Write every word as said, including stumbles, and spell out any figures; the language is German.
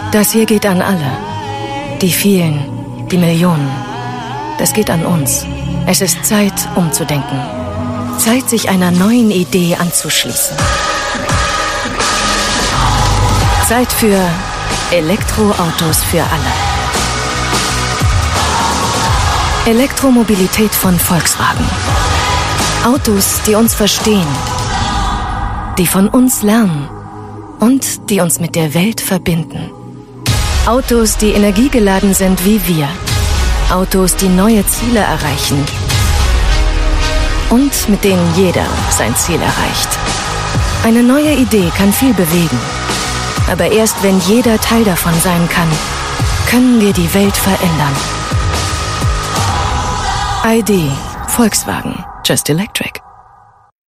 Das hier geht an alle. Die vielen, die Millionen. Das geht an uns. Es ist Zeit, umzudenken. Zeit, sich einer neuen Idee anzuschließen. Zeit für Elektroautos für alle. Elektromobilität von Volkswagen. Autos, die uns verstehen, die von uns lernen und die uns mit der Welt verbinden. Autos, die energiegeladen sind wie wir. Autos, die neue Ziele erreichen und mit denen jeder sein Ziel erreicht. Eine neue Idee kann viel bewegen. Aber erst wenn jeder Teil davon sein kann, können wir die Welt verändern. I D. Volkswagen. Just Electric.